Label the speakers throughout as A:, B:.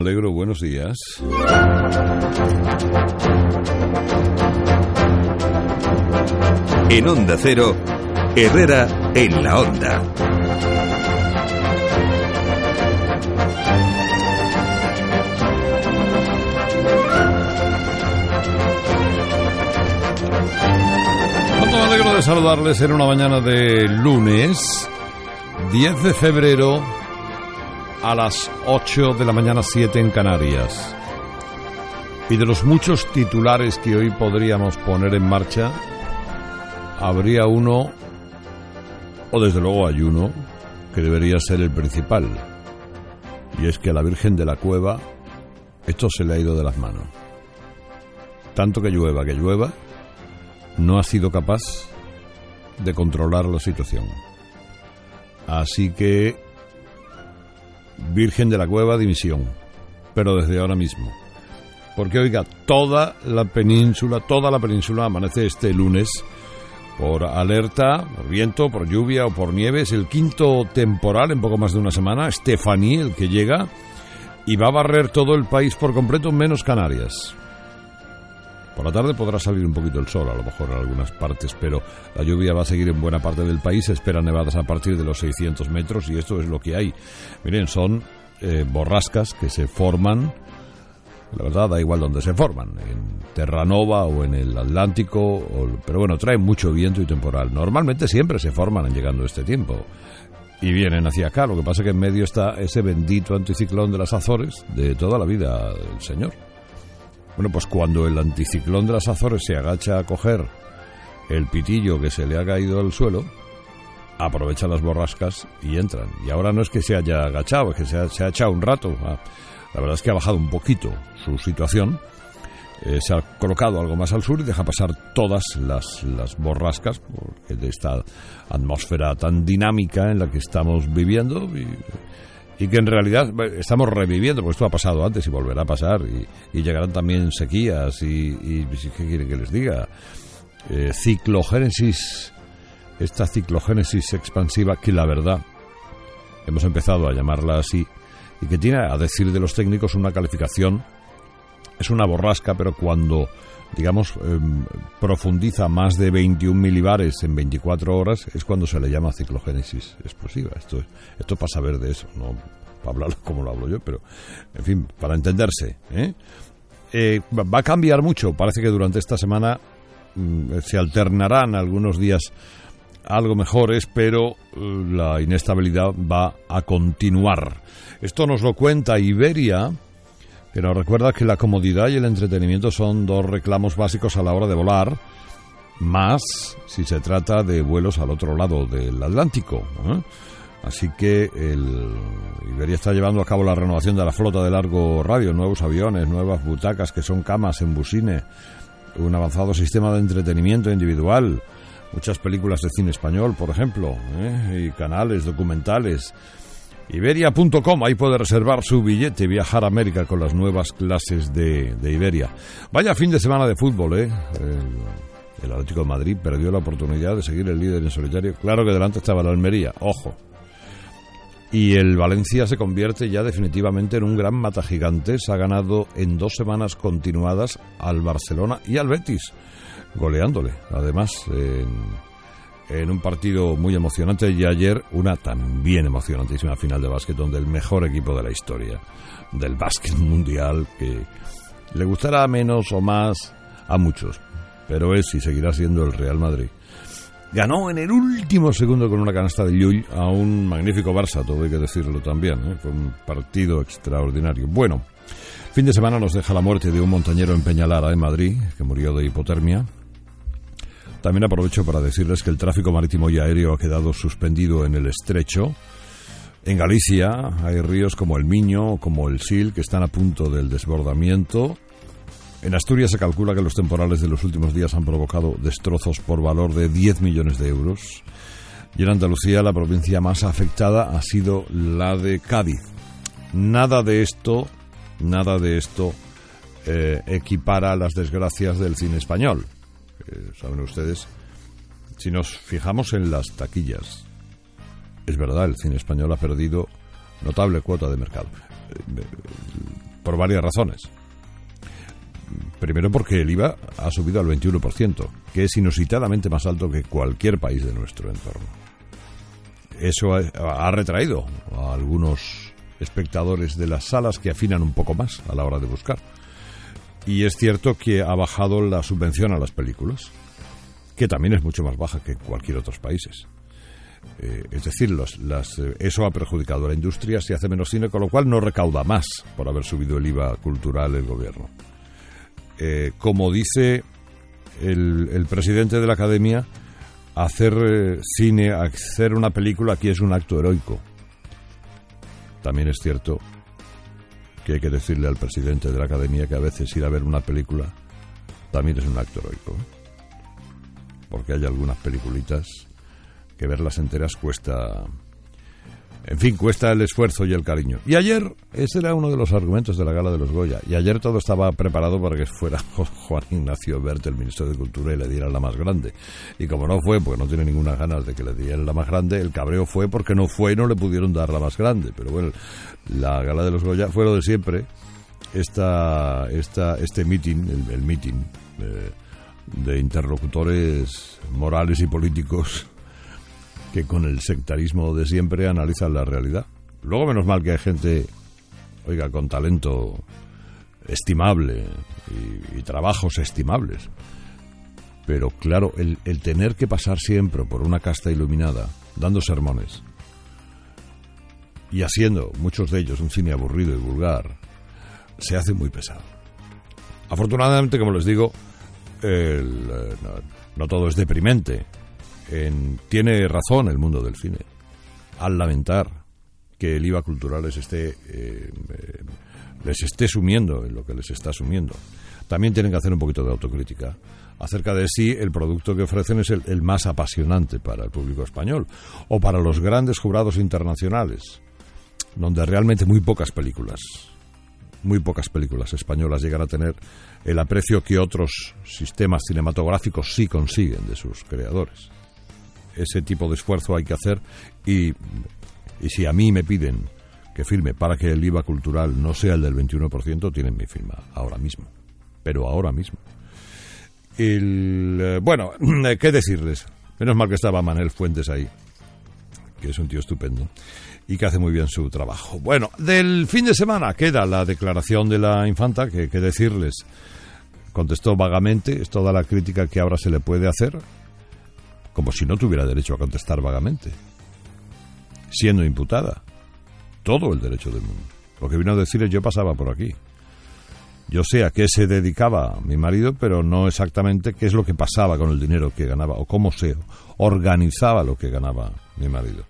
A: Alegro, buenos días.
B: En Onda Cero, Herrera en la Onda.
A: Me alegro de saludarles en una mañana de lunes, 10 de febrero, a las 8 de la mañana, 7 en Canarias. Y de los muchos titulares que hoy podríamos poner en marcha, habría uno, o desde luego hay uno, que debería ser el principal. Y es que a la Virgen de la Cueva esto se le ha ido de las manos. Tanto que llueva, no ha sido capaz de controlar la situación. Así que Virgen de la Cueva, dimisión, pero desde ahora mismo. Porque, oiga, toda la península amanece este lunes por alerta, por viento, por lluvia o por nieve. Es el quinto temporal en poco más de una semana, Stephanie, el que llega, y va a barrer todo el país por completo, menos Canarias. Por la tarde podrá salir un poquito el sol, a lo mejor en algunas partes, pero la lluvia va a seguir en buena parte del país. Se esperan nevadas a partir de los 600 metros y esto es lo que hay. Miren, son borrascas que se forman, la verdad da igual donde se forman, en Terranova o en el Atlántico, pero bueno, traen mucho viento y temporal. Normalmente siempre se forman llegando este tiempo y vienen hacia acá. Lo que pasa es que en medio está ese bendito anticiclón de las Azores de toda la vida del Señor. Bueno, pues cuando el anticiclón de las Azores se agacha a coger el pitillo que se le ha caído al suelo, aprovecha las borrascas y entran. Y ahora no es que se haya agachado, es que se ha echado un rato. La verdad es que ha bajado un poquito su situación. Se ha colocado algo más al sur y deja pasar todas las borrascas, porque de esta atmósfera tan dinámica en la que estamos viviendo y que en realidad estamos reviviendo, porque esto ha pasado antes y volverá a pasar, y llegarán también sequías y ¿qué quieren que les diga? Ciclogénesis, esta ciclogénesis expansiva que la verdad hemos empezado a llamarla así, y que tiene, a decir de los técnicos, una calificación. Es una borrasca, pero cuando, digamos, profundiza más de 21 milibares en 24 horas, es cuando se le llama ciclogénesis explosiva. Esto para saber de eso, no para hablarlo como lo hablo yo, pero, en fin, para entenderse. Va a cambiar mucho. Parece que durante esta semana se alternarán algunos días algo mejores, pero la inestabilidad va a continuar. Esto nos lo cuenta Iberia, que nos recuerda que la comodidad y el entretenimiento son dos reclamos básicos a la hora de volar, más si se trata de vuelos al otro lado del Atlántico. Así que Iberia está llevando a cabo la renovación de la flota de largo radio, nuevos aviones, nuevas butacas que son camas en Busine, un avanzado sistema de entretenimiento individual, muchas películas de cine español, por ejemplo, y canales documentales. Iberia.com, ahí puede reservar su billete, viajar a América con las nuevas clases de Iberia. Vaya fin de semana de fútbol, El Atlético de Madrid perdió la oportunidad de seguir el líder en solitario. Claro que delante estaba la Almería, ojo. Y el Valencia se convierte ya definitivamente en un gran matagigantes. Ha ganado en 2 semanas continuadas al Barcelona y al Betis, goleándole, además, en un partido muy emocionante, y ayer una también emocionantísima final de básquet, donde el mejor equipo de la historia del básquet mundial, que le gustará menos o más a muchos, pero es y seguirá siendo el Real Madrid, ganó en el último segundo con una canasta de Llull a un magnífico Barça, todo hay que decirlo también, fue un partido extraordinario. Bueno, fin de semana nos deja la muerte de un montañero en Peñalara, en Madrid, que murió de hipotermia. También aprovecho para decirles que el tráfico marítimo y aéreo ha quedado suspendido en el estrecho. En Galicia hay ríos como el Miño, como el Sil, que están a punto del desbordamiento. En Asturias se calcula que los temporales de los últimos días han provocado destrozos por valor de 10 millones de euros. Y en Andalucía la provincia más afectada ha sido la de Cádiz. Nada de esto equipara las desgracias del cine español. Saben ustedes, si nos fijamos en las taquillas, es verdad, el cine español ha perdido notable cuota de mercado. por varias razones. Primero porque el IVA ha subido al 21%, que es inusitadamente más alto que cualquier país de nuestro entorno. Eso ha retraído a algunos espectadores de las salas que afinan un poco más a la hora de buscar. Y es cierto que ha bajado la subvención a las películas, que también es mucho más baja que en cualquier otros países. Es decir, eso ha perjudicado a la industria, se hace menos cine, con lo cual no recauda más por haber subido el IVA cultural el gobierno. Como dice el presidente de la Academia, hacer cine, hacer una película aquí es un acto heroico. También es cierto que hay que decirle al presidente de la Academia que a veces ir a ver una película también es un acto heroico, porque hay algunas peliculitas que verlas enteras cuesta, en fin, cuesta el esfuerzo y el cariño. Y ayer, ese era uno de los argumentos de la Gala de los Goya, y ayer todo estaba preparado para que fuera Juan Ignacio Bert, el ministro de Cultura, y le dieran la más grande. Y como no fue, porque no tiene ninguna ganas de que le dieran la más grande, el cabreo fue porque no fue y no le pudieron dar la más grande. Pero bueno, la Gala de los Goya fue lo de siempre. Este meeting, el meeting de interlocutores morales y políticos que con el sectarismo de siempre analizan la realidad. Luego, menos mal que hay gente, oiga, con talento estimable y trabajos estimables. Pero claro, el tener que pasar siempre por una casta iluminada, dando sermones, y haciendo, muchos de ellos, un cine aburrido y vulgar, se hace muy pesado. Afortunadamente, como les digo, no todo es deprimente. Tiene razón el mundo del cine al lamentar que el IVA cultural les esté sumiendo en lo que les está sumiendo. También tienen que hacer un poquito de autocrítica acerca de si el producto que ofrecen es el más apasionante para el público español o para los grandes jurados internacionales, donde realmente muy pocas películas españolas llegan a tener el aprecio que otros sistemas cinematográficos sí consiguen de sus creadores. Ese tipo de esfuerzo hay que hacer, y si a mí me piden que filme para que el IVA cultural no sea el del 21%, tienen mi firma ahora mismo, pero ahora mismo. Bueno, ¿qué decirles? Menos mal que estaba Manel Fuentes ahí, que es un tío estupendo y que hace muy bien su trabajo. Bueno, del fin de semana queda la declaración de la infanta, que decirles, contestó vagamente, es toda la crítica que ahora se le puede hacer, como si no tuviera derecho a contestar vagamente, siendo imputada. Todo el derecho del mundo. Lo que vino a decir es: yo pasaba por aquí. Yo sé a qué se dedicaba mi marido, pero no exactamente qué es lo que pasaba con el dinero que ganaba o cómo se organizaba lo que ganaba mi marido.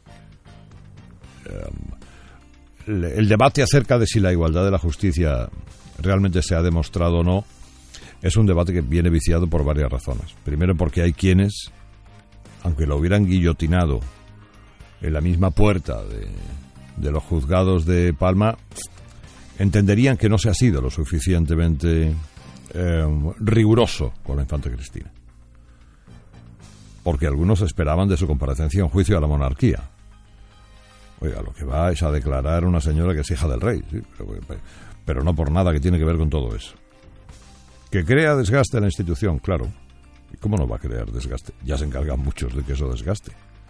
A: El debate acerca de si la igualdad de la justicia realmente se ha demostrado o no es un debate que viene viciado por varias razones. Primero, porque hay quienes, aunque lo hubieran guillotinado en la misma puerta de los juzgados de Palma, entenderían que no se ha sido lo suficientemente riguroso con la infanta Cristina. Porque algunos esperaban de su comparecencia un juicio a la monarquía. Oiga, lo que va es a declarar una señora que es hija del rey, ¿sí? Pero no por nada que tiene que ver con todo eso. Que crea desgaste en la institución, claro. ¿Y cómo no va a crear desgaste? Ya se encargan muchos de que eso desgaste.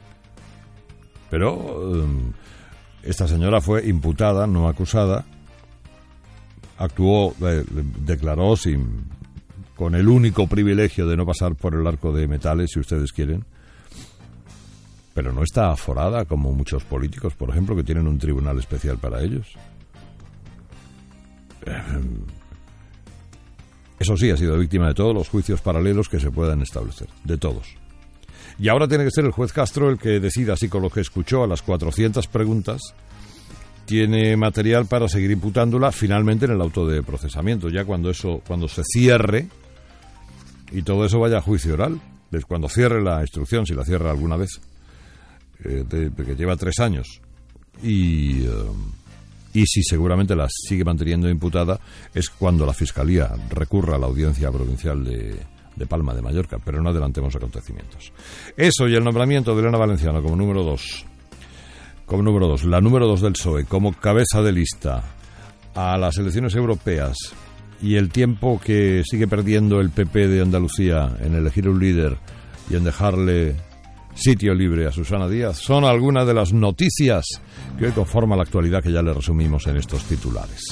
A: Pero esta señora fue imputada, no acusada. Actuó, declaró con el único privilegio de no pasar por el arco de metales, si ustedes quieren. Pero no está aforada como muchos políticos, por ejemplo, que tienen un tribunal especial para ellos. Eso sí, ha sido víctima de todos los juicios paralelos que se puedan establecer, de todos. Y ahora tiene que ser el juez Castro el que decida si con lo que escuchó a las 400 preguntas tiene material para seguir imputándola finalmente en el auto de procesamiento, ya cuando se cierre y todo eso vaya a juicio oral, cuando cierre la instrucción, si la cierra alguna vez, que lleva 3 años, y si seguramente la sigue manteniendo imputada, es cuando la Fiscalía recurra a la Audiencia Provincial de Palma de Mallorca, pero no adelantemos acontecimientos. Eso y el nombramiento de Elena Valenciano como número 2, la número 2 del PSOE, como cabeza de lista a las elecciones europeas y el tiempo que sigue perdiendo el PP de Andalucía en elegir un líder y en dejarle sitio libre a Susana Díaz son algunas de las noticias que hoy conforman la actualidad que ya le resumimos en estos titulares.